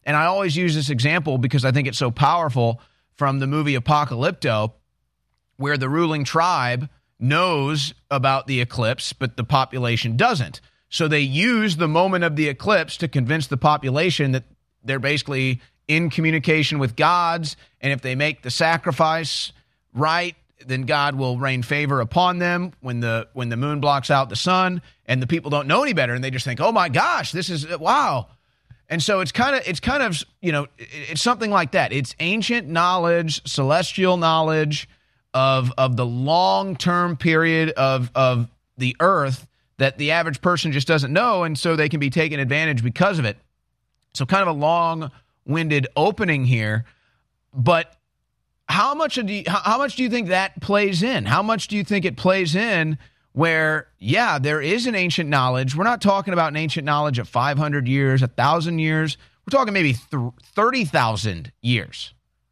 And I always use this example because I think it's so powerful from the movie Apocalypto, where the ruling tribe knows about the eclipse, but the population doesn't. So they use the moment of the eclipse to convince the population that they're basically in communication with gods, and if they make the sacrifice right, then God will rain favor upon them when the when the moon blocks out the sun, and the people don't know any better, and they just think, oh my gosh, this is, wow. And so it's kind of, it's kind of, you know, it's something like that. It's ancient knowledge, celestial knowledge of of the long-term period of of the earth that the average person just doesn't know, and so they can be taken advantage because of it. So kind of a long-winded opening here, but how much do you, how much do you think that plays in? How much do you think it plays in where, yeah, there is an ancient knowledge. We're not talking about an ancient knowledge of five hundred years, one thousand years. We're talking maybe thirty thousand years.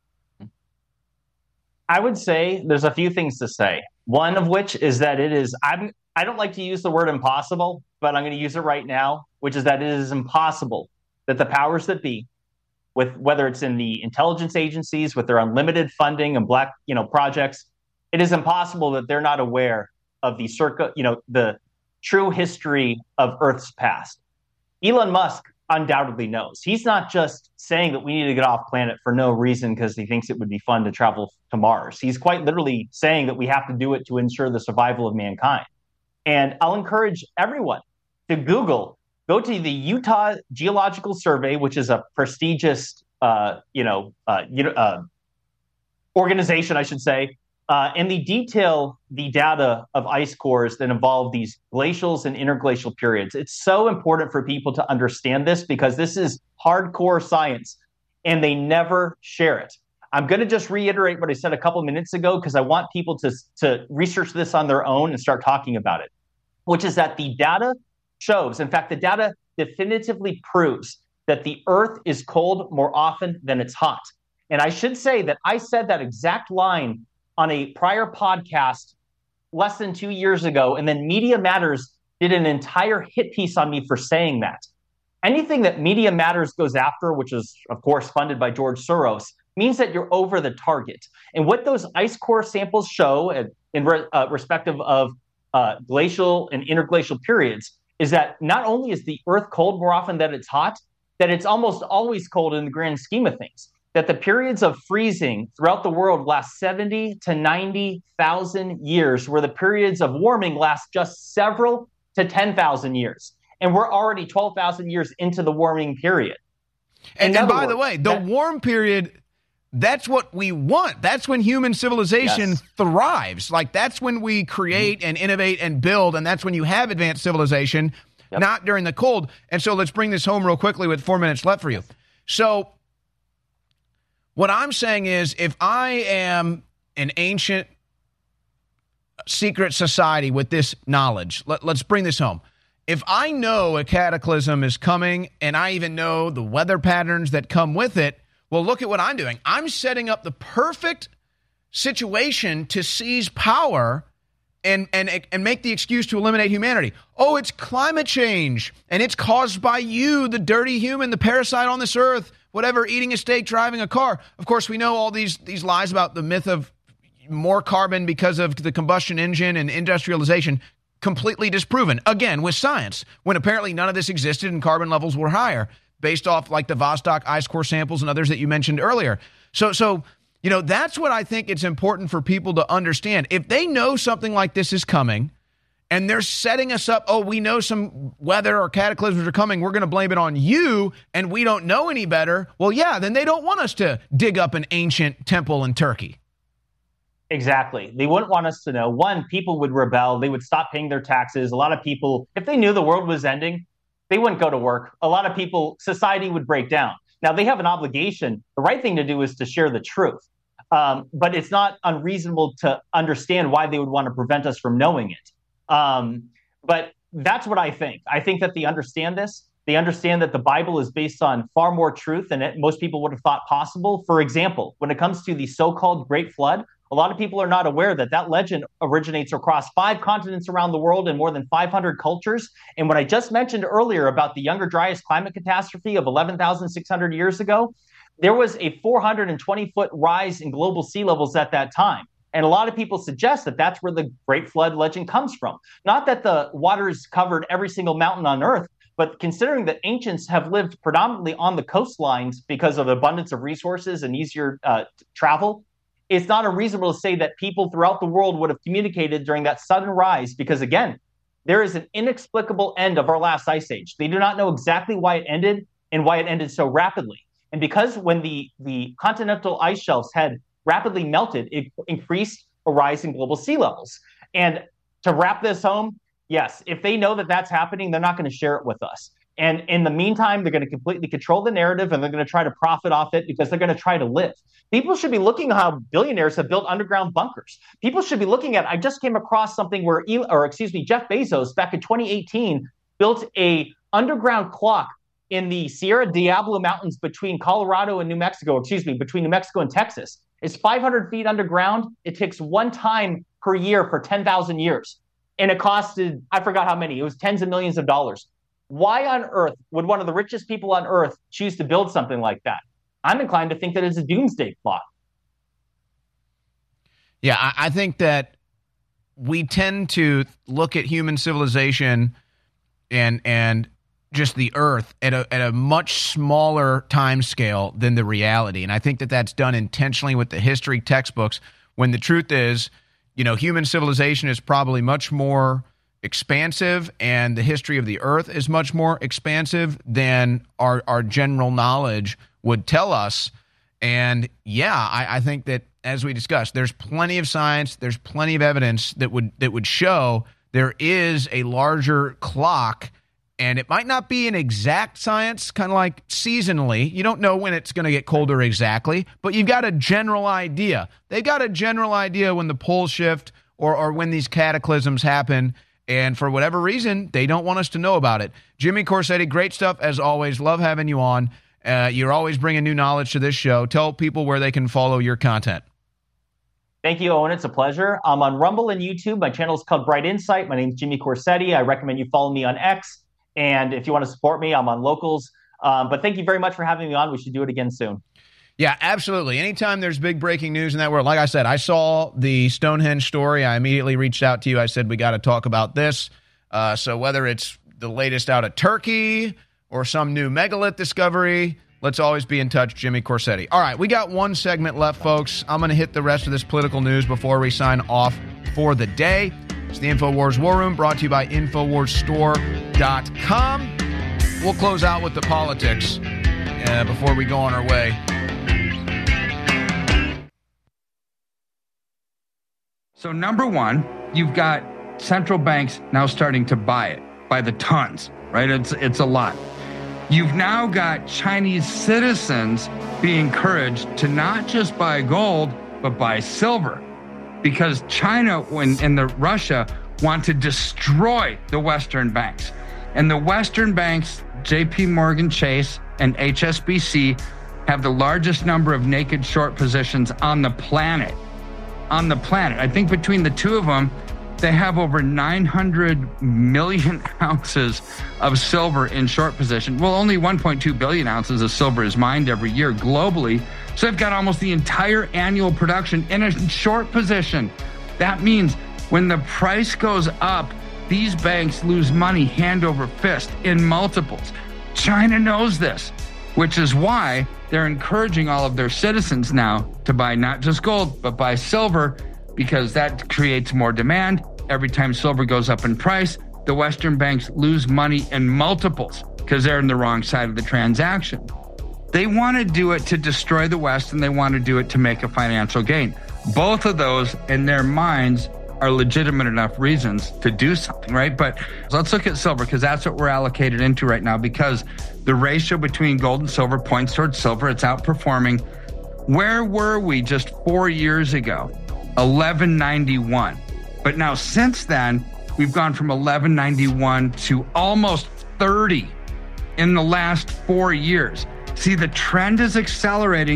I would say there's a few things to say. One of which is that it is, I'm, I don't like to use the word impossible, but I'm going to use it right now, which is that it is impossible that the powers that be, with whether it's in the intelligence agencies with their unlimited funding and black, you know, projects, it is impossible that they're not aware of the circa, you know, the true history of Earth's past. Elon Musk undoubtedly knows. He's not just saying that we need to get off planet for no reason because he thinks it would be fun to travel to Mars. He's quite literally saying that we have to do it to ensure the survival of mankind. And I'll encourage everyone to Google, go to the Utah Geological Survey, which is a prestigious, uh, you know, uh, you know, uh, organization, I should say, uh, and they detail the data of ice cores that involve these glacials and interglacial periods. It's so important for people to understand this because this is hardcore science, and they never share it. I'm going to just reiterate what I said a couple minutes ago because I want people to, to research this on their own and start talking about it, which is that the data shows, in fact, the data definitively proves that the Earth is cold more often than it's hot. And I should say that I said that exact line on a prior podcast less than two years ago, and then Media Matters did an entire hit piece on me for saying that. Anything that Media Matters goes after, which is, of course, funded by George Soros, means that you're over the target. And what those ice core samples show, in, in re, uh, respective of uh, glacial and interglacial periods, is that not only is the Earth cold more often than it's hot, that it's almost always cold in the grand scheme of things. That the periods of freezing throughout the world last seventy to ninety thousand years, where the periods of warming last just several to ten thousand years. And we're already twelve thousand years into the warming period. And, and by words, the way, the that, warm period, that's what we want. That's when human civilization yes. thrives. Like, that's when we create mm-hmm. and innovate and build, and that's when you have advanced civilization, yep. not during the cold. And so let's bring this home real quickly with four minutes left for you. So what I'm saying is, if I am an ancient secret society with this knowledge, let, let's bring this home. If I know a cataclysm is coming and I even know the weather patterns that come with it, well, look at what I'm doing. I'm setting up the perfect situation to seize power and, and, and make the excuse to eliminate humanity. Oh, it's climate change, and it's caused by you, the dirty human, the parasite on this earth, whatever, eating a steak, driving a car. Of course, we know all these, these lies about the myth of more carbon because of the combustion engine and industrialization, completely disproven, again, with science, when apparently none of this existed and carbon levels were higher, based off like the Vostok ice core samples and others that you mentioned earlier. So, so you know, that's what I think it's important for people to understand. If they know something like this is coming and they're setting us up, oh, we know some weather or cataclysms are coming, we're going to blame it on you, and we don't know any better, well, yeah, then they don't want us to dig up an ancient temple in Turkey. Exactly. They wouldn't want us to know. One, people would rebel. They would stop paying their taxes. A lot of people, if they knew the world was ending, they wouldn't go to work. A lot of people, society would break down. Now, they have an obligation. The right thing to do is to share the truth. Um, but it's not unreasonable to understand why they would want to prevent us from knowing it. Um, but that's what I think. I think that they understand this. They understand that the Bible is based on far more truth than it, most people would have thought possible. For example, when it comes to the so-called Great Flood, A lot of people are not aware that that legend originates across five continents around the world and more than five hundred cultures. And what I just mentioned earlier about the Younger Dryas climate catastrophe of eleven thousand six hundred years ago, there was a four hundred twenty foot rise in global sea levels at that time. And a lot of people suggest that that's where the Great Flood legend comes from. Not that the waters covered every single mountain on Earth, but considering that ancients have lived predominantly on the coastlines because of the abundance of resources and easier uh, travel, it's not unreasonable to say that people throughout the world would have communicated during that sudden rise because, again, there is an inexplicable end of our last ice age. They do not know exactly why it ended and why it ended so rapidly. And because when the, the continental ice shelves had rapidly melted, it increased a rise in global sea levels. And to wrap this home, yes, if they know that that's happening, they're not going to share it with us. And in the meantime, they're going to completely control the narrative and they're going to try to profit off it because they're going to try to live. People should be looking at how billionaires have built underground bunkers. People should be looking at, I just came across something where, or excuse me, Jeff Bezos back in twenty eighteen built a underground clock in the Sierra Diablo Mountains between Colorado and New Mexico, excuse me, between New Mexico and Texas. It's five hundred feet underground. It takes one time per year for ten thousand years. And it costed, I forgot how many, it was tens of millions of dollars. Why on earth would one of the richest people on earth choose to build something like that? I'm inclined to think that it's a doomsday plot. Yeah, I, I think that we tend to look at human civilization and and just the Earth at a at a much smaller time scale than the reality. And I think that that's done intentionally with the history textbooks, when the truth is, you know, human civilization is probably much more expansive and the history of the Earth is much more expansive than our, our general knowledge would tell us. And yeah, I, I think that, as we discussed, there's plenty of science, there's plenty of evidence that would that would show there is a larger clock. And it might not be an exact science, kind of like seasonally. You don't know when it's going to get colder exactly, but you've got a general idea. They've got a general idea when the poles shift or, or when these cataclysms happen. And for whatever reason, they don't want us to know about it. Jimmy Corsetti, great stuff as always. Love having you on. Uh, you're always bringing new knowledge to this show. Tell people where they can follow your content. Thank you, Owen. It's a pleasure. I'm on Rumble and YouTube. My channel is called Bright Insight. My name is Jimmy Corsetti. I recommend you follow me on X. And if you want to support me, I'm on Locals. Um, but thank you very much for having me on. We should do it again soon. Yeah, absolutely. Anytime there's big breaking news in that world, like I said, I saw the Stonehenge story. I immediately reached out to you. I said, we got to talk about this. Uh, so whether it's the latest out of Turkey or some new megalith discovery, let's always be in touch. Jimmy Corsetti. All right, we got one segment left, folks. I'm going to hit the rest of this political news before we sign off for the day. It's the InfoWars War Room, brought to you by Infowars Store dot com. We'll close out with the politics uh, before we go on our way. So number one, you've got central banks now starting to buy it by the tons, right? It's it's a lot. You've now got Chinese citizens being encouraged to not just buy gold, but buy silver. Because China and, and the Russia want to destroy the Western banks. And the Western banks, J P Morgan Chase and H S B C, have the largest number of naked short positions on the planet. On the planet. I think between the two of them, they have over nine hundred million ounces of silver in short position. Well, only one point two billion ounces of silver is mined every year globally. So they've got almost the entire annual production in a short position. That means when the price goes up, these banks lose money hand over fist in multiples. China knows this, which is why they're encouraging all of their citizens now to buy not just gold, but buy silver, because that creates more demand. Every time silver goes up in price, the Western banks lose money in multiples because they're in the wrong side of the transaction. They want to do it to destroy the West, and they want to do it to make a financial gain. Both of those, in their minds, are legitimate enough reasons to do something, right? But let's look at silver, because that's what we're allocated into right now, because the ratio between gold and silver points towards silver. It's outperforming. Where were we just four years ago? eleven ninety-one. But now since then, we've gone from eleven ninety-one to almost thirty in the last four years. See, the trend is accelerating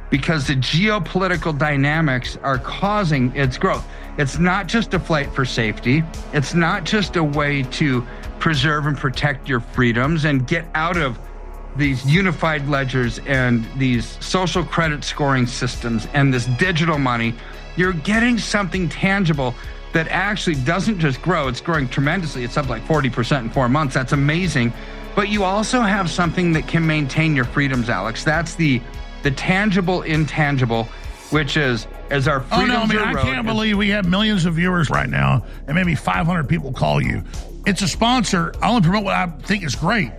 because the geopolitical dynamics are causing its growth. It's not just a flight for safety. It's not just a way to preserve and protect your freedoms and get out of these unified ledgers and these social credit scoring systems and this digital money. You're getting something tangible that actually doesn't just grow. It's growing tremendously. It's up like forty percent in four months. That's amazing. But you also have something that can maintain your freedoms, Alex. That's the the tangible, intangible, which is as our freedoms Oh, no, I mean, are I eroded- can't believe we have millions of viewers right now and maybe five hundred people call you. It's a sponsor. I only promote what I think is great.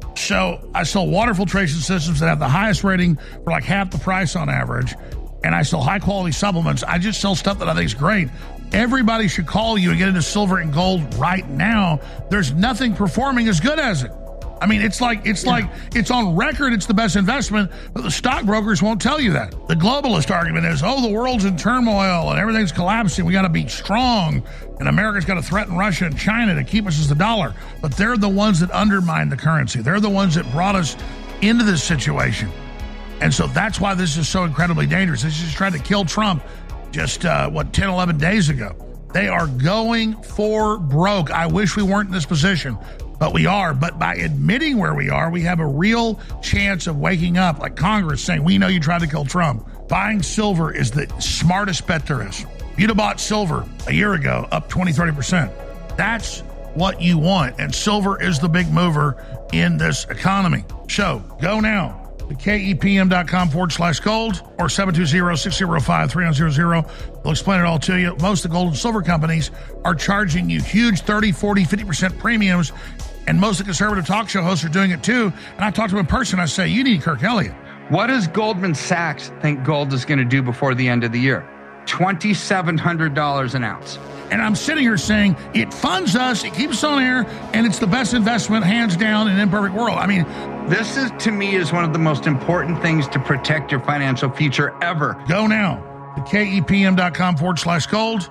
So I sell water filtration systems that have the highest rating for like half the price on average. And I sell high quality supplements. I just sell stuff that I think is great. Everybody should call you and get into silver and gold right now. There's nothing performing as good as it. I mean, it's like it's yeah. like it's on record. It's the best investment, but the stockbrokers won't tell you that. The globalist argument is, oh, the world's in turmoil and everything's collapsing. We got to be strong, and America's got to threaten Russia and China to keep us as the dollar. But they're the ones that undermine the currency. They're the ones that brought us into this situation, and so that's why this is so incredibly dangerous. They just tried to kill Trump just uh, what ten, eleven days ago. They are going for broke. I wish we weren't in this position. But we are. But by admitting where we are, we have a real chance of waking up, like Congress saying, we know you tried to kill Trump. Buying silver is the smartest bet there is. You'd have bought silver a year ago, up twenty, thirty percent. That's what you want. And silver is the big mover in this economy. So go now to kepm.com forward slash gold or seven two zero, six zero five, three nine zero zero. They'll explain it all to you. Most of the gold and silver companies are charging you huge thirty, forty, fifty percent premiums. And most of the conservative talk show hosts are doing it too. And I talk to them in person. I say, you need Kirk Elliott. What does Goldman Sachs think gold is going to do before the end of the year? twenty-seven hundred dollars an ounce. And I'm sitting here saying it funds us, it keeps us on air, and it's the best investment, hands down, in an imperfect world. I mean, this is, to me, is one of the most important things to protect your financial future ever. Go now to kepm.com forward slash gold.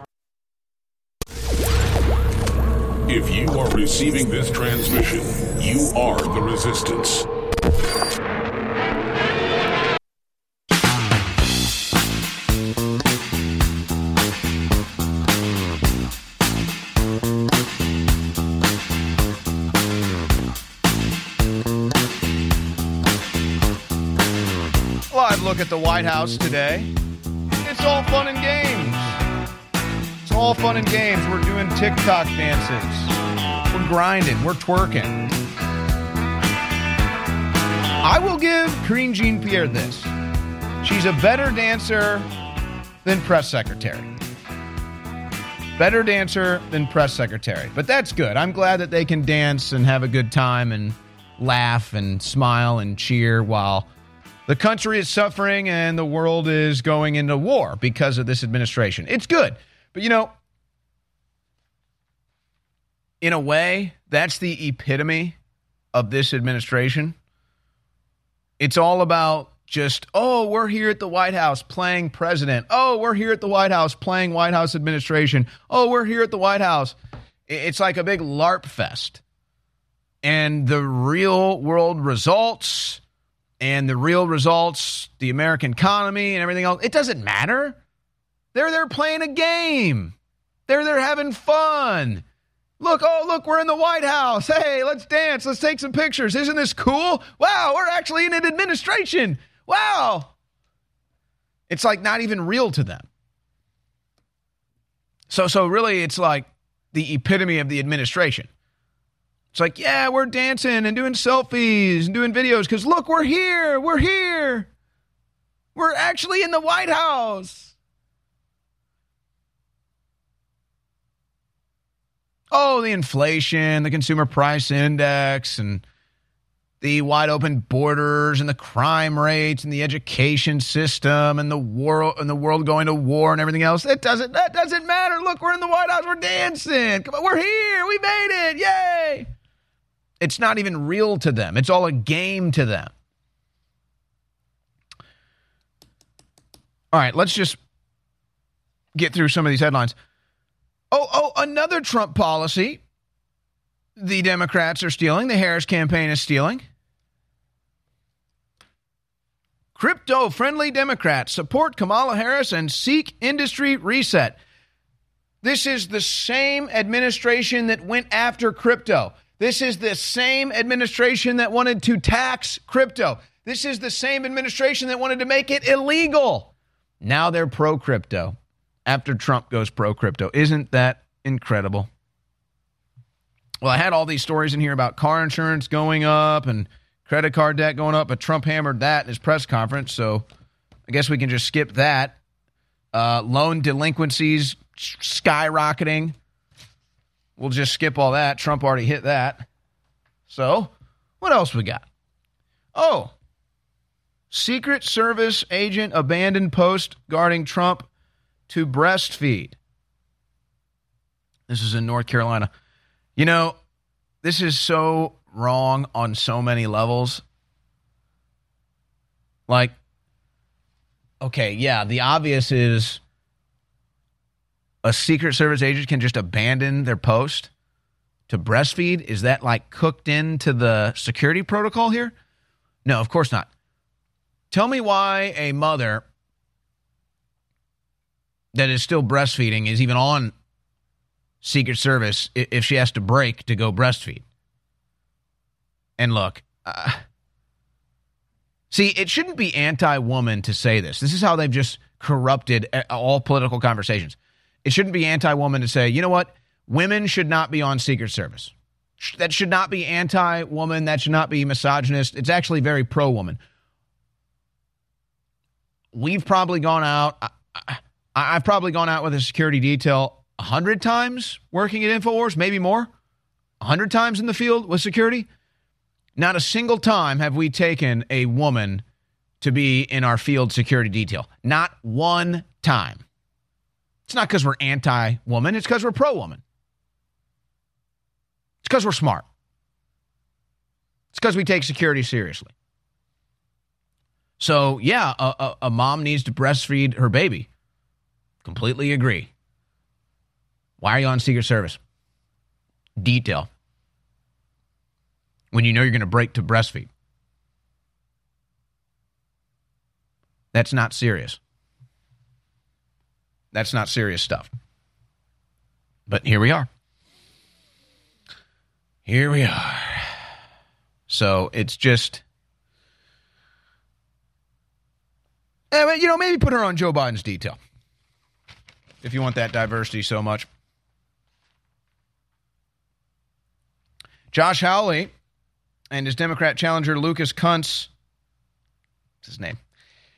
If you are receiving this transmission, you are the resistance. Live look at the White House today. It's all fun and games. It's all fun and games. We're doing TikTok dances. We're grinding. We're twerking. I will give Karine Jean-Pierre this. She's a better dancer than press secretary. Better dancer than press secretary. But that's good. I'm glad that they can dance and have a good time and laugh and smile and cheer while the country is suffering and the world is going into war because of this administration. It's good. But, you know, in a way, that's the epitome of this administration. It's all about just, oh, we're here at the White House playing president. Oh, we're here at the White House playing White House administration. Oh, we're here at the White House. It's like a big LARP fest. And the real world results and the real results, the American economy and everything else, it doesn't matter. They're there playing a game. They're there having fun. Look, oh, look, we're in the White House. Hey, let's dance. Let's take some pictures. Isn't this cool? Wow, we're actually in an administration. Wow. It's like not even real to them. So, so really, it's like the epitome of the administration. It's like, yeah, we're dancing and doing selfies and doing videos because, look, we're here. We're here. We're actually in the White House. Oh, the inflation, the consumer price index, and the wide open borders, and the crime rates, and the education system, and the war, and the world going to war, and everything else. It doesn't. That doesn't matter. Look, we're in the White House. We're dancing. Come on, we're here. We made it. Yay! It's not even real to them. It's all a game to them. All right, let's just get through some of these headlines. Oh, oh, another Trump policy the Democrats are stealing, the Harris campaign is stealing. Crypto-friendly Democrats support Kamala Harris and seek industry reset. This is the same administration that went after crypto. This is the same administration that wanted to tax crypto. This is the same administration that wanted to make it illegal. Now they're pro-crypto after Trump goes pro-crypto. Isn't that incredible? Well, I had all these stories in here about car insurance going up and credit card debt going up, but Trump hammered that in his press conference, so I guess we can just skip that. Uh, loan delinquencies skyrocketing. We'll just skip all that. Trump already hit that. So, what else we got? Oh, Secret Service agent abandoned post guarding Trump to breastfeed. This is in North Carolina. You know, this is so wrong on so many levels. Like, okay, yeah, the obvious is a Secret Service agent can just abandon their post to breastfeed. Is that like cooked into the security protocol here? No, of course not. Tell me why a mother that is still breastfeeding is even on Secret Service if she has to break to go breastfeed. And look, uh, see, it shouldn't be anti-woman to say this. This is how they've just corrupted all political conversations. It shouldn't be anti-woman to say, you know what? Women should not be on Secret Service. That should not be anti-woman. That should not be misogynist. It's actually very pro-woman. We've probably gone out. I, I've probably gone out with a security detail a hundred times working at InfoWars, maybe more. A hundred times in the field with security. Not a single time have we taken a woman to be in our field security detail. Not one time. It's not because we're anti-woman. It's because we're pro-woman. It's because we're smart. It's because we take security seriously. So, yeah, a, a, a mom needs to breastfeed her baby. Completely agree. Why are you on Secret Service? Detail. When you know you're going to break to breastfeed. That's not serious. That's not serious stuff. But here we are. Here we are. So it's just, eh, you know, maybe put her on Joe Biden's detail. If you want that diversity so much. Josh Hawley and his Democrat challenger Lucas Kunce, what's his name,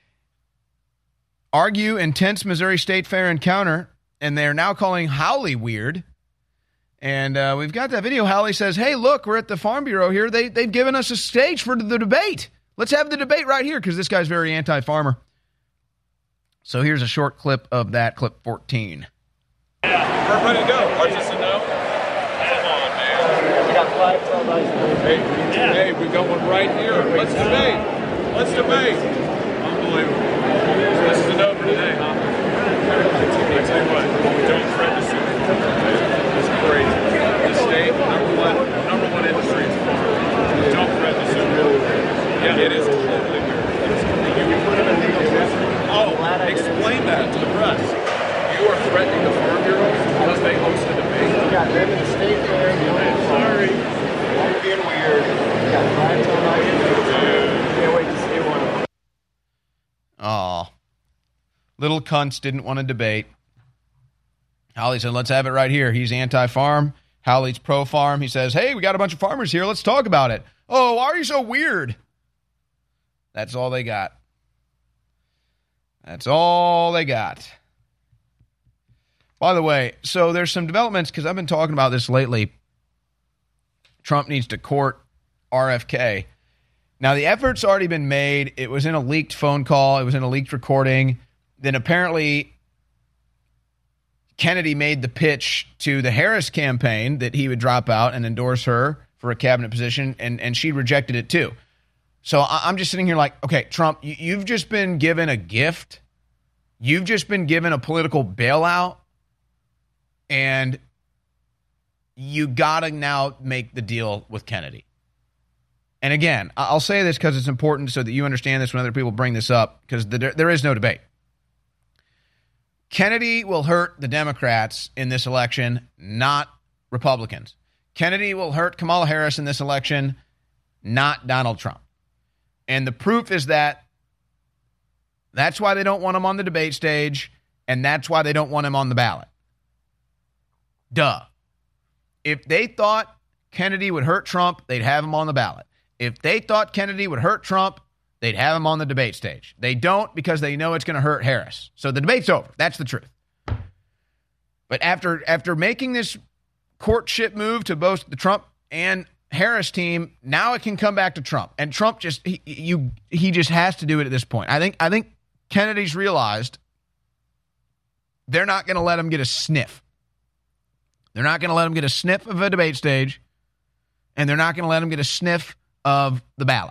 argue intense Missouri State Fair encounter, and they're now calling Hawley weird. And uh, we've got that video. Hawley says, hey, look, we're at the Farm Bureau here. They, they've given us a stage for the debate. Let's have the debate right here, because this guy's very anti-farmer. So here's a short clip of that, clip fourteen. Yeah, we're ready to go. Artists and no? Come on, man. We got flags on those. Hey, yeah. Hey, we got one right here. Let's debate. Let's debate. Unbelievable. So this is a no for today, huh? I tell you what, don't threaten the Super Bowl. It's crazy. The state, number one, number one industry is farm. Don't threaten the Super Bowl. Yeah, it is completely weird. Oh, explain that to the press. You are threatening the Farm Bureau because they host a debate. You got them in the state fair. Sorry. I'm being weird. You got flags on my end. Can't wait to see one of them. Aw. Little Kunce didn't want to debate. Hawley said, let's have it right here. He's anti-farm. Hawley's pro-farm. He says, hey, we got a bunch of farmers here. Let's talk about it. Oh, why are you so weird? That's all they got. That's all they got. By the way, so there's some developments, because I've been talking about this lately. Trump needs to court R F K. Now, the effort's already been made. It was in a leaked phone call. It was in a leaked recording. Then apparently Kennedy made the pitch to the Harris campaign that he would drop out and endorse her for a cabinet position, and, and she rejected it too. So I'm just sitting here like, okay, Trump, you've just been given a gift. You've just been given a political bailout, and you got to now make the deal with Kennedy. And again, I'll say this because it's important so that you understand this when other people bring this up, because the, there is no debate. Kennedy will hurt the Democrats in this election, not Republicans. Kennedy will hurt Kamala Harris in this election, not Donald Trump. And the proof is that that's why they don't want him on the debate stage, and that's why they don't want him on the ballot. Duh. If they thought Kennedy would hurt Trump, they'd have him on the ballot. If they thought Kennedy would hurt Trump, they'd have him on the debate stage. They don't because they know it's going to hurt Harris. So the debate's over. That's the truth. But after after making this courtship move to both the Trump and Harris team, now it can come back to Trump. And Trump just he, you he just has to do it at this point. I think I think Kennedy's realized they're not going to let him get a sniff. They're not going to let him get a sniff of a debate stage, and they're not going to let him get a sniff of the ballot.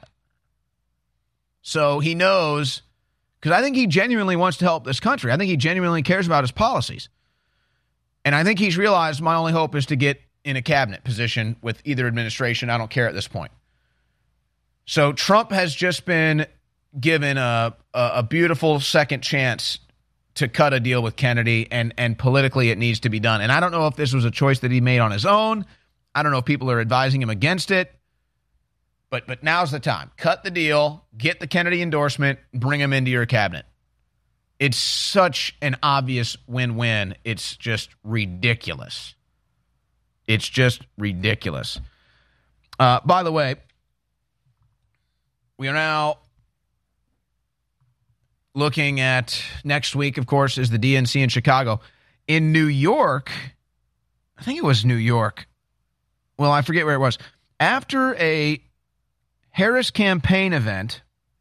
So he knows, because I think he genuinely wants to help this country. I think he genuinely cares about his policies. And I think he's realized my only hope is to get in a cabinet position with either administration. I don't care at this point. So Trump has just been given a, a, a beautiful second chance to cut a deal with Kennedy, and, and politically it needs to be done. And I don't know if this was a choice that he made on his own. I don't know if people are advising him against it. But but now's the time. Cut the deal, get the Kennedy endorsement, bring him into your cabinet. It's such an obvious win-win. It's just ridiculous. It's just ridiculous. Uh, by the way, we are now looking at next week, of course, is the D N C in Chicago. In New York, I think it was New York. Well, I forget where it was. After a Harris campaign event,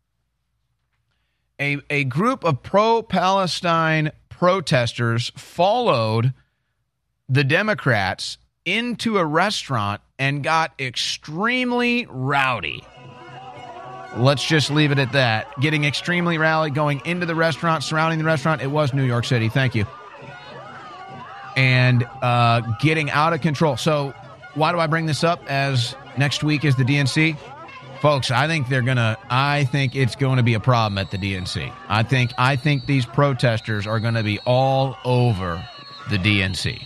a, a group of pro-Palestine protesters followed the Democrats into a restaurant and got extremely rowdy. Let's just leave it at that. Getting extremely rowdy, going into the restaurant, surrounding the restaurant. It was New York City. Thank you. And uh, getting out of control. So why do I bring this up as next week is the D N C? Folks, I think they're going to, I think it's going to be a problem at the D N C. I think, I think these protesters are going to be all over the D N C.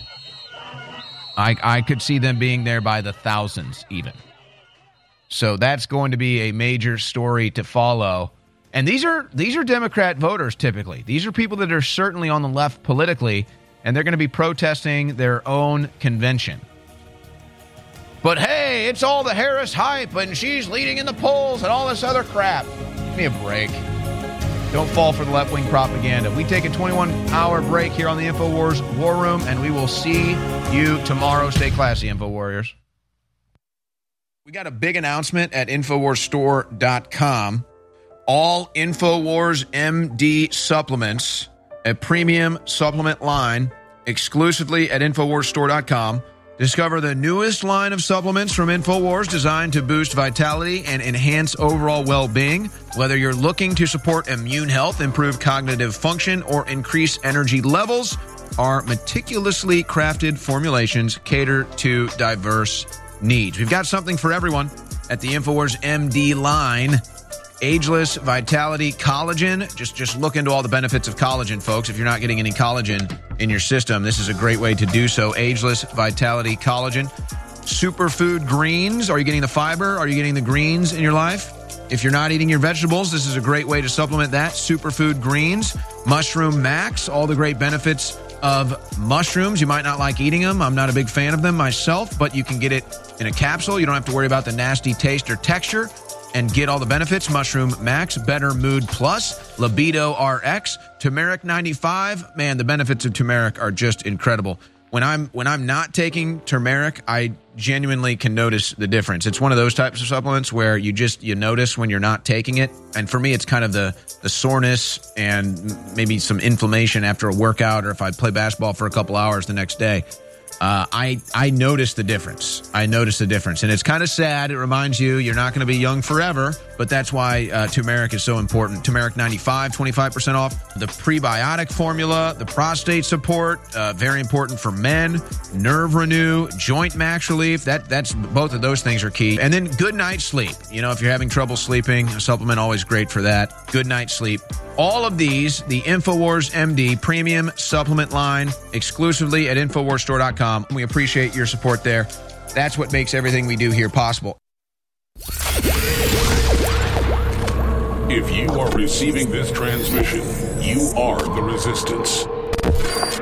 I, I could see them being there by the thousands even. So that's going to be a major story to follow. And these are, these are Democrat voters typically. These are people that are certainly on the left politically, and they're going to be protesting their own convention. But hey, it's all the Harris hype, and she's leading in the polls and all this other crap. Give me a break. Don't fall for the left-wing propaganda. We take a twenty-one hour break here on the InfoWars War Room, and we will see you tomorrow. Stay classy, InfoWarriors. We got a big announcement at InfoWars Store dot com. All InfoWars M D supplements, a premium supplement line, exclusively at InfoWars Store dot com. Discover the newest line of supplements from InfoWars designed to boost vitality and enhance overall well-being. Whether you're looking to support immune health, improve cognitive function, or increase energy levels, our meticulously crafted formulations cater to diverse needs. We've got something for everyone at the InfoWars M D line. Ageless Vitality Collagen. Just, just look into all the benefits of collagen, folks. If you're not getting any collagen in your system, this is a great way to do so. Ageless Vitality Collagen. Superfood Greens. Are you getting the fiber? Are you getting the greens in your life? If you're not eating your vegetables, this is a great way to supplement that. Superfood Greens. Mushroom Max. All the great benefits of mushrooms. You might not like eating them. I'm not a big fan of them myself, but you can get it in a capsule. You don't have to worry about the nasty taste or texture and get all the benefits. Mushroom Max, Better Mood Plus, Libido R X, Turmeric ninety-five. Man, the benefits of turmeric are just incredible. When I'm when I'm not taking turmeric, I genuinely can notice the difference. It's one of those types of supplements where you just you notice when you're not taking it. And for me, it's kind of the the soreness and maybe some inflammation after a workout, or if I play basketball for a couple hours the next day. Uh, I I noticed the difference. I noticed the difference. And it's kind of sad. It reminds you you're not going to be young forever, but that's why uh, turmeric is so important. Turmeric ninety-five, twenty-five percent off. The prebiotic formula, the prostate support, uh, very important for men. Nerve renew, joint max relief. That that's both of those things are key. And then good night sleep. You know, if you're having trouble sleeping, a supplement always great for that. Good night sleep. All of these, the InfoWars M D premium supplement line, exclusively at Infowars Store dot com. We appreciate your support there. That's what makes everything we do here possible. If you are receiving this transmission, you are the resistance.